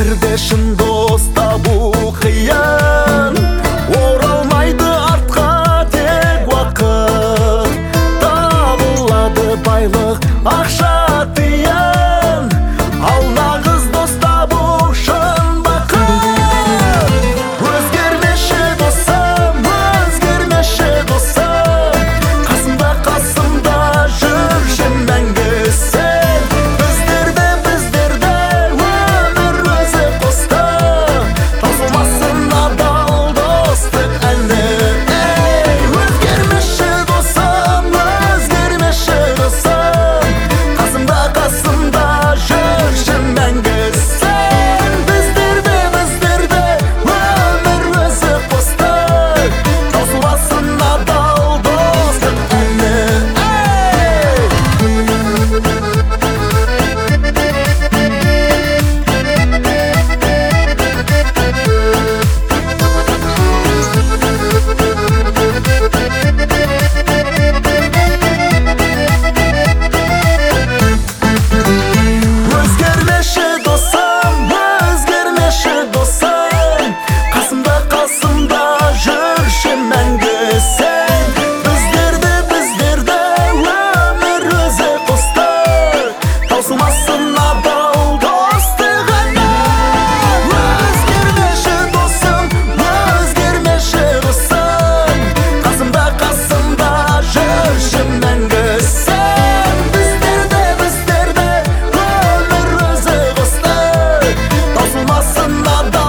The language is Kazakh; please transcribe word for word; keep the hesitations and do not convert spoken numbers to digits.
Өмірде шын дос табу қиын, оралмайды артқа тек уақыт. Табылады байлық, ақша тиын, ал нағыз дос табу шын бақыт. Өзгермеші досым, өзгермеші досым, қасымда қасымда жүрші мәңгі сен. Біздерді біздерді өмір өзі қосты, таусылмасын адал достық әлі. Өзгермеші досым, өзгермеші досым, қасымда қасымда жүрші мәңгі сен. Біздерді біздерді өмір өзі қосты, таусылмасын адал достық әлі. Өзгермеші досым, өзгермеші досым, қасымда қасымда жүрші мәңгі сен. Біздерді біздерді өмір өзі қосты, таусылмасын адал достық әлі. Өзгермеші досым, өзгермеші досым, қасымда қасымда жүрші мәңгі сен. Біздерді біздерді өмір өзі қосты, таусылмасын адал